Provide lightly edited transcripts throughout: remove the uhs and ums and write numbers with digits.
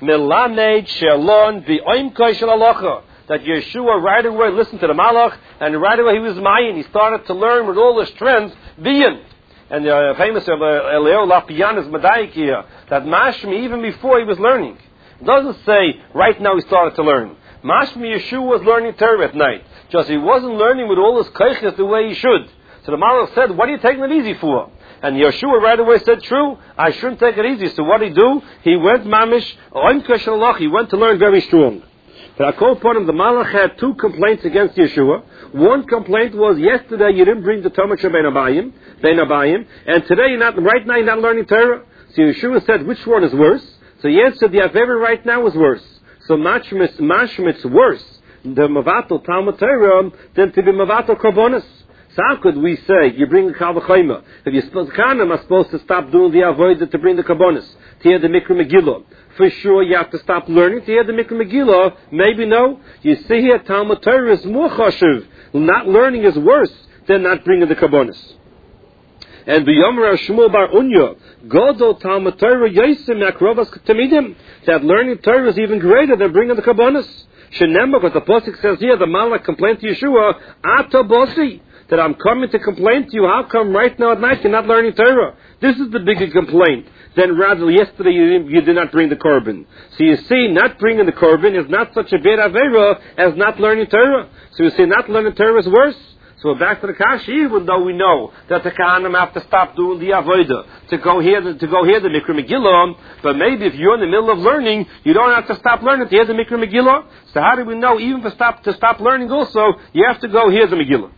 Melamed Shalon V'Oimkoi Shel Halacha. That Yeshua right away listened to the Malach, and right away he was Mayan. He started to learn with all the strength, Biyan. And the famous Elio Lapian is Medayik here, that Mashmi, even before he was learning. It doesn't say, right now he started to learn. Mashmi Yeshua was learning Torah at night. Just he wasn't learning with all his kaiches the way he should. So the Malach said, what are you taking it easy for? And Yeshua right away said, true, I shouldn't take it easy. So what did he do? He went mamish, he went to learn very strong. But I call upon him, the Malach had two complaints against Yeshua. One complaint was, yesterday you didn't bring the Talmud Bein Abayim, and today right now you're not learning Torah. So Yeshua said, which one is worse? So he answered, the Avera right now is worse. So mashmit's worse, the Mavatal Talmud Torah, than to be Mavatal Karbonis. So how could we say, you bring the Kal V'Chomer, if you're supposed to stop doing the Avodah to bring the Karbonis, to hear the Mikra Megillah. For sure you have to stop learning to hear the Mikra Megillah. Maybe no. You see here, Talmud Torah is more chashuv. Not learning is worse than not bringing the Karbonis. And B'Yomer Shmuel Bar Unya, Godol Talmud Torah Yosem Akrovas Tamidim, that learning Torah is even greater than bringing the Karbonis. Shenemah, what the Pasuk says here, the Malach complained to Yeshua, Ata Bosi, that I'm coming to complain to you. How come right now at night you're not learning Torah? This is the bigger complaint. Then rather yesterday you did not bring the korban. So you see, not bringing the korban is not such a bad avera as not learning Torah. So you see, not learning Torah is worse. So we're back to the Kashi, even though we know that the Kahanim have to stop doing the avodah to go hear the Mikra Megillah. But maybe if you're in the middle of learning, you don't have to stop learning to hear the Mikra Megillah. So how do we know even to stop learning also, you have to go hear the Megillah?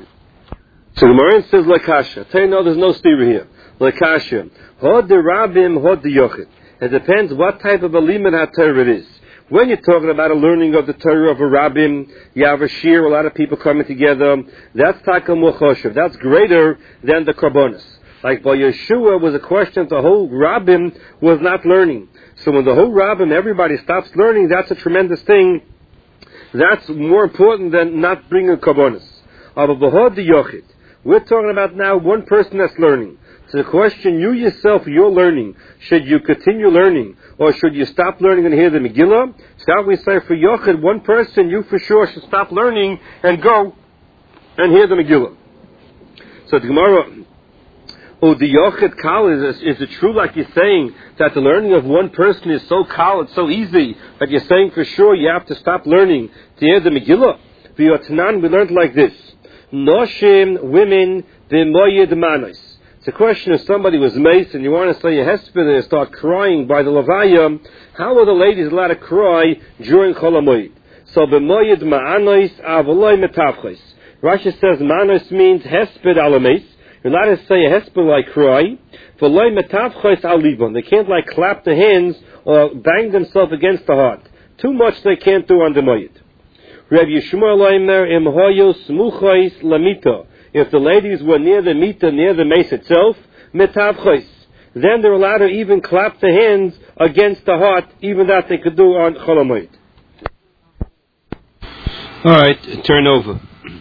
So the Gemara says Lakasha. I tell you no, there's no steer here. Lakasha. Hod the Rabbim, hod the Yochid. It depends what type of a limud HaTorah it is. When you're talking about a learning of the Torah of a Rabbim, you have a shir, a lot of people coming together. That's Taka Muchoshev. That's greater than the Karbonis. Like by Yeshua was a question, the whole Rabbim was not learning. So when the whole Rabbim, everybody stops learning, that's a tremendous thing. That's more important than not bringing Karbonis. Aber behod the Yochid. We're talking about now one person that's learning. So the question, you yourself, you're learning. Should you continue learning? Or should you stop learning and hear the Megillah? So we say for Yochid, one person, you for sure should stop learning and go and hear the Megillah. So the Gemara, the Yochid Kal, is it true like you're saying that the learning of one person is so Kal, it's so easy, that you're saying for sure you have to stop learning to hear the Megillah? We learned like this. Noshim, women, v'moyed manos. It's a question if somebody was maced and you want to say a hesped and they start crying by the Levaya, how are the ladies allowed to cry during Chol HaMoed? So v'moyed ma'anos avoloi metavchos. Rashi says manos means hesped alames. You're allowed to say a hesped like cry. V'loi metavchos al libon. They can't like clap their hands or bang themselves against the heart. Too much they can't do on the Moed. Rabbi Yishmael Omer im hoyo smuchos lamita. If the ladies were near the mita, near the mace itself, metavchos, then they're allowed to even clap the hands against the heart, even that they could do on Chol HaMoed. All right, turn over.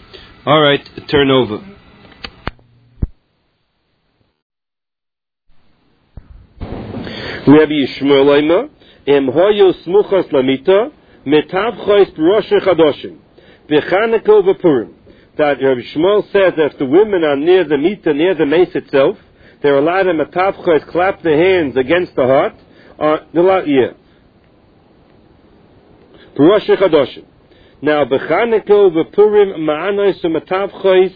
Rabbi Yishmael Omer im hoyo smuchos lamita. Metavchos b'Rosh Chadoshim, v'Chanukah v'Purim. That Rabbi Shmuel says that if the women are near the mita, near the mace itself, they're allowed to metavchos clap their hands against the heart. B'Rosh Chadoshim. Now b'Chanukah v'Purim ma'anos u'metavchos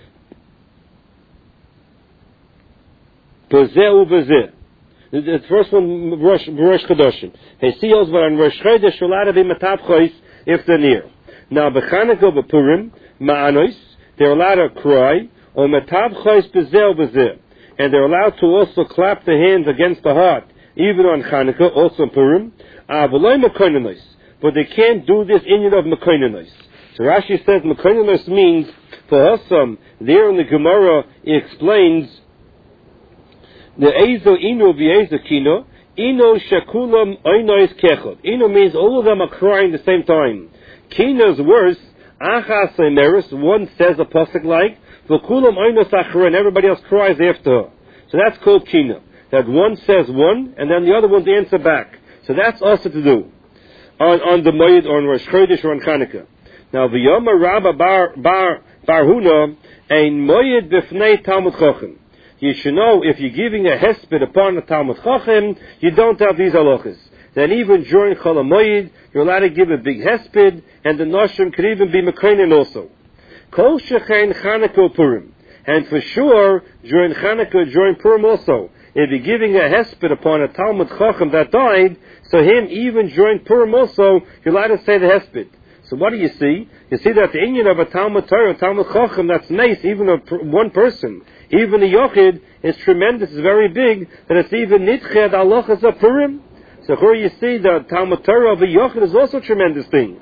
b'zeh u'b'zeh. The first one, Rosh Chodoshim. Hesios, but on Rosh Chodesh, you're allowed to be metavchos if they're near. Now, b'Chanukah b'Purim, ma'anos, they're allowed to cry, or metavchos b'zeh, and they're allowed to also clap the hands against the heart, even on Chanukah, also in Purim, but they can't do this in of mekoinonos. So Rashi says mekoinonos means, for Hossam, there in the Gemara, he explains, the Ezo Inu v'Ezo Kino, Ino Shakulam Oinois Kechot. Ino means all of them are crying at the same time. Kino is worse. Achas Emeris, one says a pasuk like, V'Kulam Oinos Achra, and everybody else cries after her. So that's called Kino. That one says one, and then the other ones answer back. So that's also to do on the Moed or on Rosh Chodesh or on Chanukah. Now, v'yoma Rabba bar Huna ein Moed b'fnei Talmud Chochem. You should know if you're giving a hesped upon a Talmud Chochem, you don't have these halachas. Then even during Chol HaMoed, you're allowed to give a big hesped, and the noshim could even be mekreinin also. Kol shechein Chanukah Purim. And for sure, during Chanukah, during Purim also, if you're giving a hesped upon a Talmud Chacham that died, so him, even during Purim also, you're allowed to say the hesped. So what do you see? You see that the Indian of a Talmud Torah, Talmud Chacham, that's nice, even one person, even a Yochid, is tremendous, is very big, that it's even Nitched Halachas of Purim. So here you see the Talmud Torah of a Yochid is also a tremendous thing.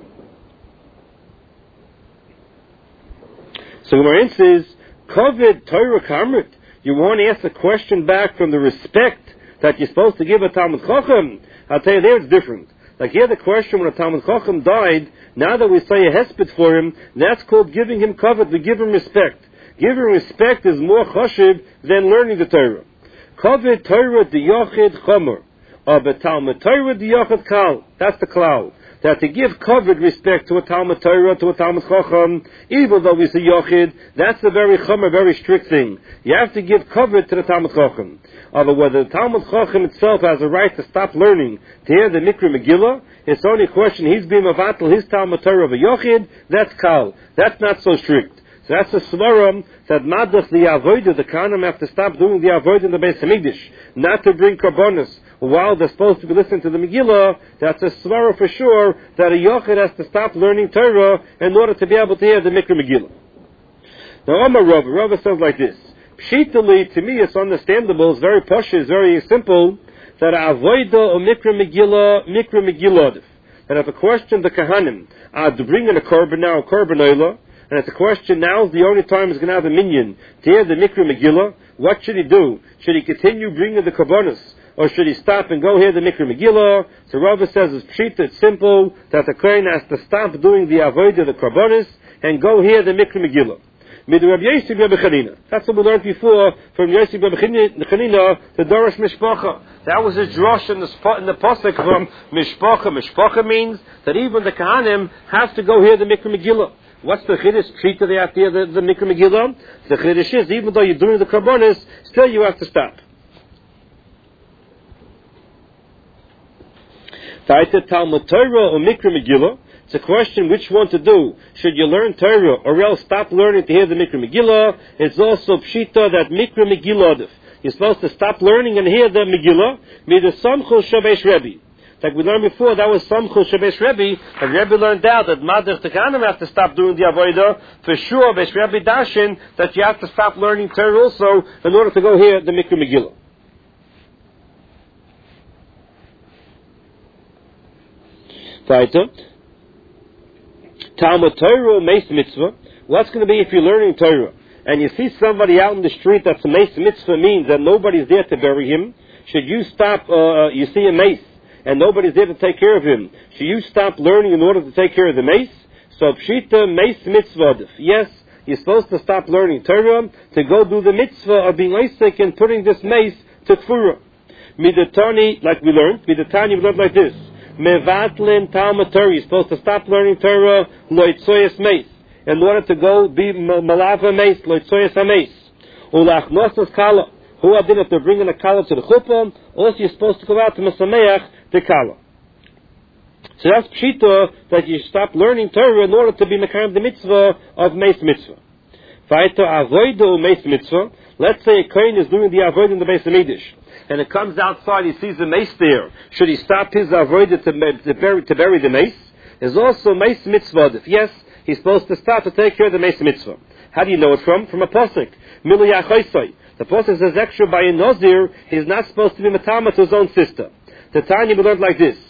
So Gemara says, Kovid Torah Kamrit. You want to ask a question back from the respect that you're supposed to give a Talmud Chacham. I'll tell you there it's different. Like here the question when a Talmud Chacham died, now that we say a hesped for him, that's called giving him covet, we give him respect. Giving respect is more chashiv than learning the Torah. Kovet Torah diyochid chomer. But Talmud Torah diyochid kal. That's the klal. That to give covered respect to a Talmud Torah, to a Talmud Chacham, even though he's a Yochid, that's a very chomer, very strict thing. You have to give covered to the Talmud Chacham. Although whether the Talmud Chacham itself has a right to stop learning to hear the Mikra Megillah, it's only a question, he's being mavatal his Talmud Torah of a Yochid, that's kal. That's not so strict. So that's a svaram that madach the avodah, the Kahanim have to stop doing the avodah in the Beis Hamikdash, not to bring karbonos while they're supposed to be listening to the Megillah. That's a svara for sure that a Yochid has to stop learning Torah in order to be able to hear the Mikra Megillah. Now, Amar Rava says like this: Pshitali, to me, it's understandable. It's very posh, it's very simple. That avodah or Mikra Megillah. And if a question the Kahanim to bring in a korban now, a korban oila. And it's a question, now is the only time he's going to have a minyan to hear the Mikra Megillah. What should he do? Should he continue bringing the karbonos, or should he stop and go hear the Mikra Megillah? So Rava says it's pshita, it's simple, that the kohen has to stop doing the avodah, the karbonos, and go hear the Mikra Megillah. That's what we learned before from Yosef ben Chanina, the Dorosh Mishpacha. That was a drosh in the pasuk from Mishpacha. Mishpacha means that even the Kahanim have to go hear the Mikra Megillah. What's the chiddush? Treat they have to hear the Mikra Megillah? The chiddush is, even though you're doing the karbonos, still you have to stop. Taita Talmud Torah or Mikra Megillah. It's a question which one to do. Should you learn Torah or else stop learning to hear the Mikra Megillah? It's also pshita that Mikra Megillah. You're supposed to stop learning and hear the Megillah. Mida Samchul Shabesh Rebbe. Like we learned before, that was Samchul Shabesh Rebbe, and Rebbe learned out that Madach Tekanim have to stop doing the Avodah. For sure, Besh Rebbe Dashin, that you have to stop learning Torah also in order to go hear the Mikra Megillah. Taita. Talmud Torah, Meis Mitzvah. What's going to be if you're learning Torah and you see somebody out in the street that's a Meis Mitzvah means that nobody's there to bury him? Should you stop, you see a mace and nobody's there to take care of him, should you stop learning in order to take care of the mace? So Pshita Meis Mitzvah. Yes, you're supposed to stop learning Torah to go do the mitzvah of being Isaac and putting this mace to Kfura. Midatani, like we learned, Midatani we learned like this. Mevatlin Talmud Torah. You're supposed to stop learning Torah, loitzoyas meis, in order to go be malava meis, loitzoyas hameis. Ulachnosas kala. Who I did if they're bringing a kala to the chuppah, also you're supposed to go out to Mesameach the kala. So that's pshita that you stop learning Torah in order to be mekayim the mitzvah of meis mitzvah. Vayta avoido meis mitzvah. Let's say a kohen is doing the avoid in the Beis Hamikdash, and it comes outside, he sees the mace there. Should he stop his avodah to bury the mace? There's also mace mitzvah. Yes, he's supposed to stop to take care of the mace mitzvah. How do you know it from? From a pasuk. The pasuk says extra by a nazir, he's not supposed to be matama to his own sister. The Tanya we learned like this.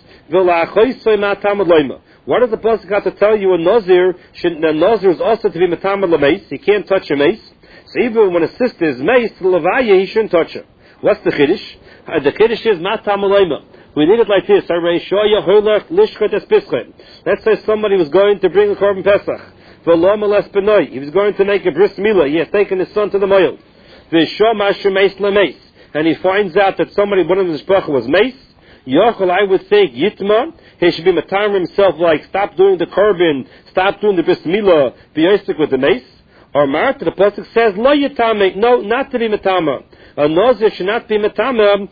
What does the pasuk have to tell you? A nazir is also to be matama l'mace. He can't touch a mace. So even when a sister is mace, l'vaya, he shouldn't touch her. What's the chiddush? The chiddush is matam alayma. We need it like this. Let's say somebody was going to bring a korban pesach. He was going to make a bris milah. He has taken his son to the moil. And he finds out that somebody, one of his shpach was mace. Yochel, I would think, Yitma, he should be matam himself, like, stop doing the korban, stop doing the bris milah, be yosek with the mace. Or Marta, the pasuk says, Lo Yitame, no, not to be matama. A Nazir should not be matama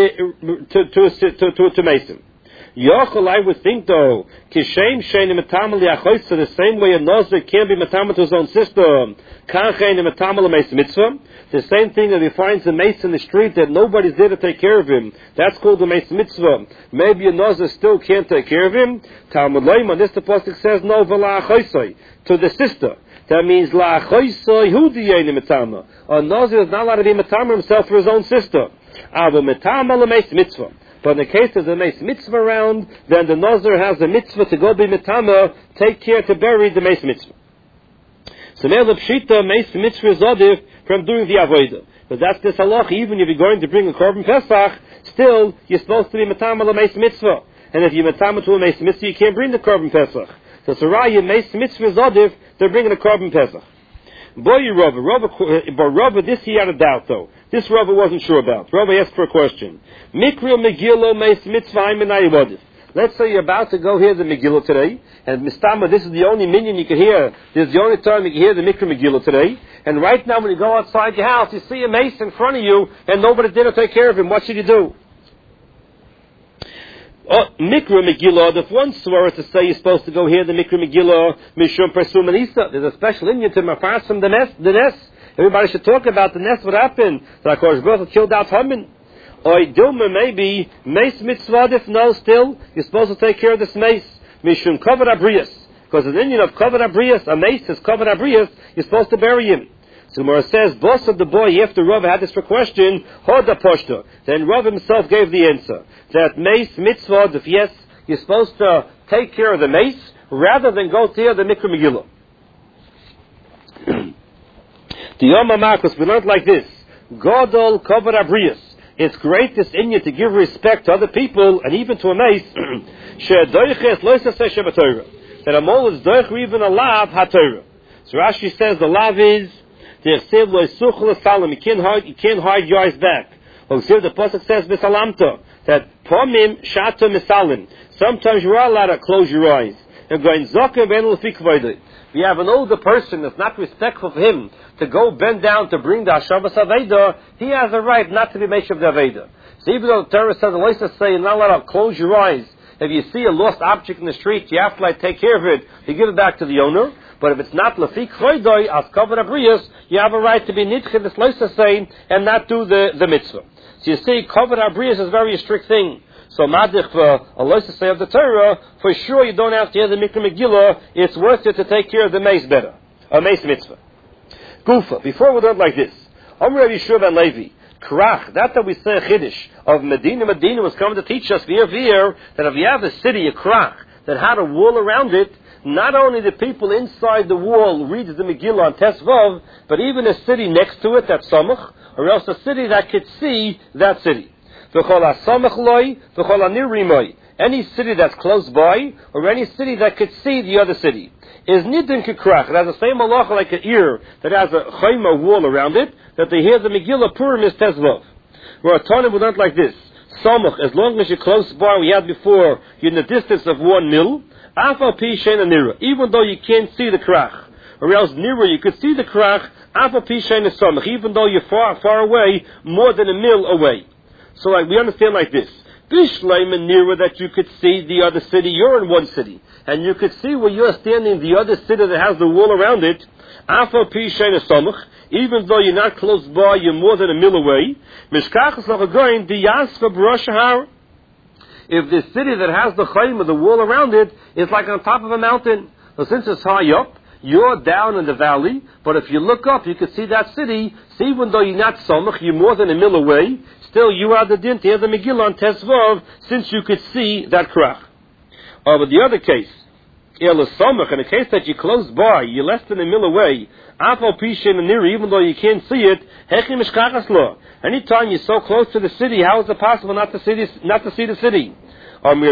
to mason. Yochel, I would think though, Kishem Shein Matama Liachoisa, the same way a Nazir can't be matama to his own sister, Kanchein Matama L'Meis Mitzvah, the same thing that he finds a mace in the street that nobody's there to take care of him. That's called the Meis Mitzvah. Maybe a Nazir still can't take care of him. Talmud Leiman, this the pasuk says, no, V'la'achoisai, to the sister. That means la'achoisai hu diyeni matama. A Nazir is not allowed to be matama himself for his own sister. Ava matama l'meis mitzvah. But in the case of the meis mitzvah around, then the Nazir has the mitzvah to go be matama, take care to bury the meis mitzvah. So now the pshita meis mitzvah is odif from doing the avodah. But that's this halach. Even if you're going to bring a korban pesach, still you're supposed to be matama l'meis mitzvah. And if you're matama to a meis mitzvah, you can't bring the korban pesach. So Saraya meis mitzvah is odif. They're bringing a korban pesach. Boy, Rava, this he had a doubt though. This Rava wasn't sure about. Rava asked for a question. Mikra Megillah meis mitzvah imenai vodif. Let's say you're about to go hear the Megillah today, and Mistama, this is the only minyan you can hear. This is the only time you can hear the Mikra Megillah today. And right now, when you go outside your house, you see a mace in front of you, and nobody did to take care of him. What should you do? Mikra Megillah, if one swore to say you're supposed to go hear the Mikra Megillah, Mishum Persum Anisa, there's a special Indian to Mafars from the nest. Everybody should talk about the nest, what happened. The HaKadosh Baruch Hu killed out Haman. Or Dilma, maybe, Mace Mitzvah, if no, still, you're supposed to take care of this mace. Mishum Kavod Abrius. Because an Indian of Kavod Abrius, a mace is Kavod Abrius, you're supposed to bury him. So the Gemara says, boss of the boy, after Rav had this for question, Hoda Poshta. Then Rav himself gave the answer. That mace, mitzvah, if yes, you're supposed to take care of the mace, rather than go to hear the Mikra Megillah. The Yom HaMakos, we learned like this. Godol Kavod Abrius. It's great this Inyan to give respect to other people, and even to a mace, that a mole is doich even a lav ha-Torah. So Rashi says the lav is, you can't hide your eyes back. The pasuk says misalamta, that pomim shata misalim. Sometimes you are allowed to close your eyes. We have an older person that's not respectful of him to go bend down to bring the Hashavas Aveda. He has a right not to be Mesh of the Aveda. So even though the Torah says, the Loisa say, you're not allowed to close your eyes. If you see a lost object in the street, you have to take care of it. You give it back to the owner. But if it's not Lafik Choydoi, as Kavod Abrius, you have a right to be Nitche, this Loisa say, and not do the mitzvah. So you see, Kavod Abrius is a very strict thing. So Madich for Allah to say of the Torah, for sure you don't have to hear the Mikra Megillah, it's worth it to take care of the mace better. A mace mitzvah. Gufa, before we learn like this, Amr Yishuv and Levi, Krach, that we say a Chiddush of Medina was coming to teach us via that if you have a city, a Krach, that had a wall around it, not only the people inside the wall reads the Megillah on Tesvav, but even a city next to it, that's Samach, or else a city that could see that city. Any city that's close by, or any city that could see the other city, is nidin kikrach. It has the same halacha like an ear that has a chayma wall around it, that they hear the Megillah Purim is Tezvav. Where a Tana would learn like this. Samach, as long as you're close by, we had before, you're in the distance of 1 mil, afal pi sheina nira, even though you can't see the krach. Or else nira, you could see the krach, afal pi sheina samach, even though you're far away, more than 1 mil away. So we understand like this. Bishleim and Nira, that you could see the other city, you're in one city, and you could see where you're standing, the other city that has the wall around it, Afal Pi Sheina Samach, even though you're not close by, you're more than 1 mil away, Mishkachas Lachagoyim, Diyasva B'Rosh Har. If the city that has the Chaim, the wall around it, is like on top of a mountain. So since it's high up, you're down in the valley, but if you look up, you can see that city. So even though you're not Samach, you're more than 1 mil away, still you are the din to hear the Megillah on Tesvav, since you could see that krach. But the other case, in a case that you're close by, you're less than 1 mil away, even though you can't see it, anytime you're so close to the city, how is it possible not to see the city? We're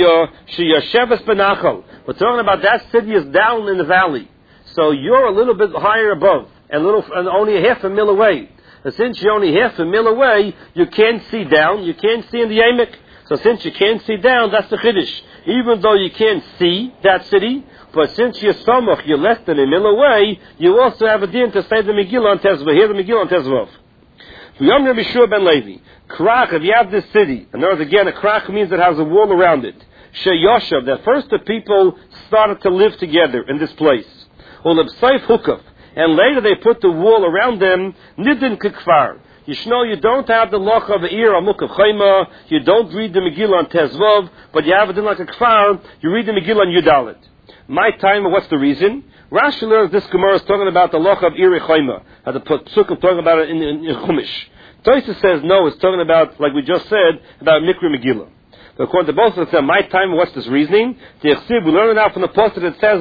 talking about that city is down in the valley. So you're a little bit higher above, and only 0.5 mil away. And since you're only 0.5 mil away, you can't see down, you can't see in the Yemek. So since you can't see down, that's the Chiddush. Even though you can't see that city, but since you're Samach, you're less than a mil away, you also have a din to say the Megillah on Tezvav. Hear the Megillah on Tezvav. V'yom Rabbi Shua ben Levi. Krach, if you have this city, in other words, again, a krach means it has a wall around it. Sheyoshav, that first the people started to live together in this place. Ulebseif hukaf, and later they put the wall around them, nidin kikfar. You know, you don't have the loch of the ear of Mukaf Chayma, you don't read the Megillah on Tezvav, but you have it in like a kfar, you read the Megillah on Yudalit. My time, what's the reason? Rashi learns this Gemara is talking about the loch of Iri Chayma, as the Psukim talking about it in Chumash. Toysa says no, it's talking about, like we just said, about Mikra Megillah. But according to both of them, my time, what's this reasoning? The Yechsib, we learn it out from the pasuk that says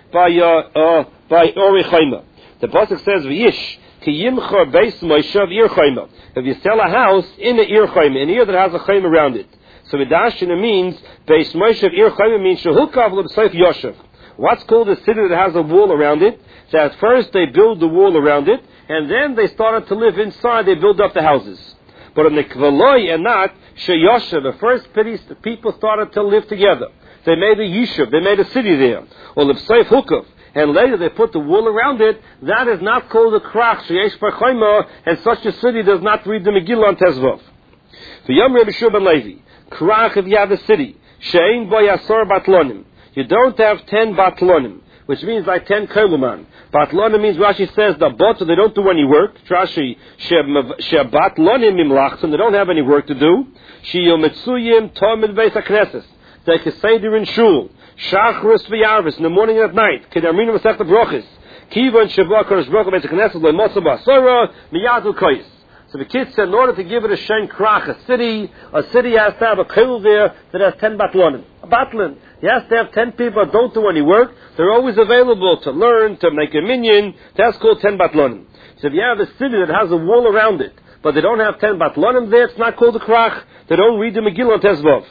by Ori Chayma. The pasuk says, V'yish, Ki yimcha beis moishav ir chayma. If you sell a house in the ir chayma, an ear that has a chayma around it. So Vidashina means, beis moishav ir chayma means shehukav l'b'seif yoshev. What's called a city that has a wall around it? So at first they build the wall around it, and then they started to live inside, they build up the houses. But in the kvaloi and not, sheyoshev, the first people started to live together. They made a yishuv, they made a city there. Or l'b'seif hukav. And later they put the wall around it, that is not called a krach, sheyesh par chayma, and such a city does not read the Megillah on Tezvav. V'yom Rabbi Shua ben Levi, krach if you have a city, she'ein bo yasor batlonim, you don't have 10 batlonim, which means like 10 koluman. Batlonim means, Rashi says, the bot, they don't do any work, Rashi, she'batlonim imlachsim, they don't have any work to do, she'yometzuyim tomid beis ha-knesses, they can say they're in shul, Shachris v'yarvis, in the morning and at night. Kedamrinu v'sech the brochis. Kivan shavah kodesh brocha b'etz knesset le'motzah b'asora miyadu koyis. So the kids said, in order to give it a shen krach, a city has to have a kol there that has 10 batlonim. A batlon. He has to have 10 people that don't do any work. They're always available to learn, to make a minyan. That's called 10 batlonim. So if you have a city that has a wall around it, but they don't have 10 batlonim there, it's not called a krach. They don't read the Megillah on Tezvav.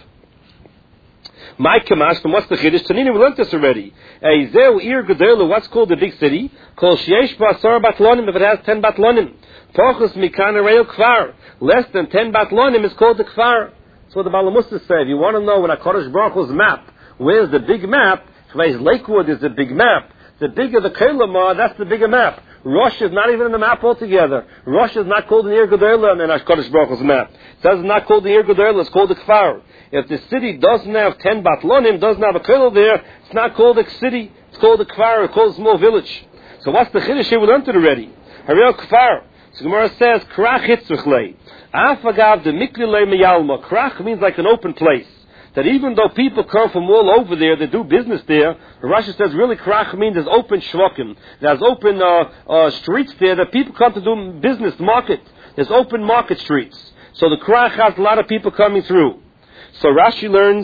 My kamash, from what's the chiddush? Tanina, we learned this already. Eizeu ir gedela, what's called the big city? Called sheyesh b'asar batlonim, if it has 10 batlonim. Pochus mikan areo kfar. Less than 10 batlonim is called the kfar. That's what the Balamusta say. If you want to know when a Kodesh Baruch Hu's map, where's the big map? Chvei's Lakewood is the big map. The bigger the Kelamah, that's the bigger map. Rosh is not even in the map altogether. Rosh is not called an Ir Gedela in HaKadosh Baruch Hu's map. It says it's not called the Ir Gedela, it's called the Kfar. If the city doesn't have 10 Batlonim, doesn't have a Kedel there, it's not called a city, it's called a Kfar, it's called a small village. So what's the Chiddush here? We learned it already. Harel Kfar. So Gemara says, Krach Hitzruchlei. Afagav de Miklilei Meyalma. Krach means like an open place. That even though people come from all over there, they do business there, the Rashi says really krach means there's open shvakim. There's open streets there that people come to do business, market. There's open market streets. So the krach has a lot of people coming through. So Rashi learns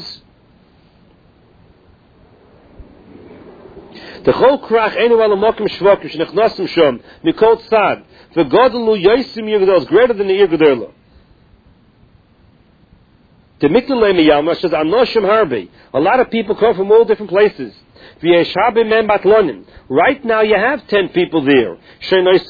the whole krach enu ala mokim shvakim shenechnasim shom mikol tzad v'godelu yosim yigdol is greater than the Yigdol. The Miklalei Miyalma says, Anoshim Harbe. A lot of people come from all different places. Right now you have 10 people there. That's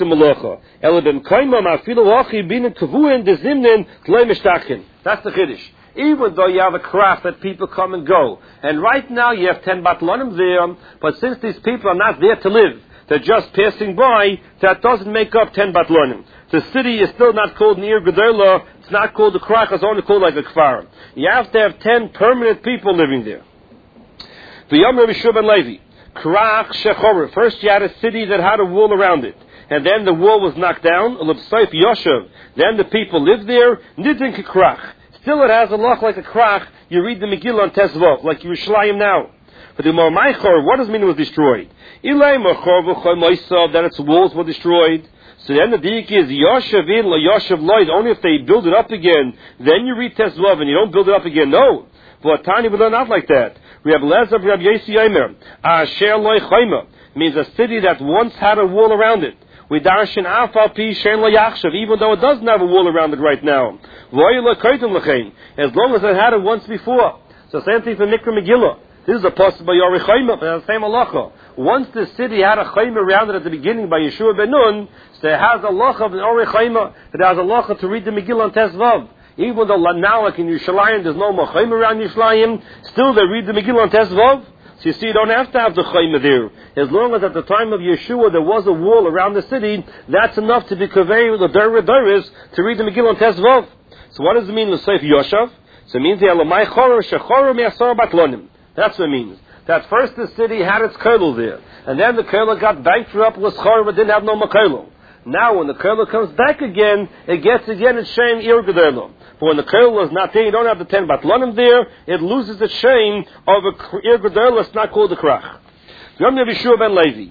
the Chiddush. Even though you have a craft that people come and go. And right now you have 10 batlonim there, but since these people are not there to live, they're just passing by, that doesn't make up 10 batlonim. The city is still not called Nir Gedola, it's not called a krach, it's only called like a kfar. You have to have 10 permanent people living there. The Yom Rabbi Shua ben Levi, krach shechor. First you had a city that had a wall around it, and then the wall was knocked down, l'b'seif yoshev. Then the people lived there, nidin krach. Still it has a loch like a krach, you read the Megillah on Tezvav, like Yerushalayim now. But the Marmaichor, what does it mean it was destroyed? Ilay Marchor v'choy moisav, that its walls were destroyed. So then the dik is Yoshev in la Yoshev loyd. Only if they build it up again, then you read Tezvav and you don't build it up again. No, but Tani we learn not like that. Reb Lezer, Reb Yossi Yomer, Asher loy chayma means a city that once had a wall around it. We darshan afal pi shen lo yachshav, even though it doesn't have a wall around it right now. Voy lo koytem lechein, as long as it had it once before. So same thing for Mikra Megillah. This is a possible Yori Chayma, but the same halacha. Once the city had a Chayma around it at the beginning by Yeshua ben Nun, so it has a halacha of an Yori Chayma, it has a halacha to read the Megillah on Tezvav. Even though now, like in Yerushalayim, there's no more chayim around Yerushalayim, still they read the Megillah on Tesvav. So you see, you don't have to have the chayim there. As long as at the time of Yeshua there was a wall around the city, that's enough to be kaveh the Doris to read the Megillah on Tesvav. So what does it mean, L'Seif Yoshav? So it means that's what it means. That first the city had its kollel there, and then the kollel got bankrupt, was chor, but didn't have no more kollel. Now when the kollel comes back again, it gets again its shame ir gedolah. But when the kollel is not there, you don't have the 10 batlonim there, it loses its shame of a ir gedolah. It's not called a krach. Yom Yeshua ben Levi.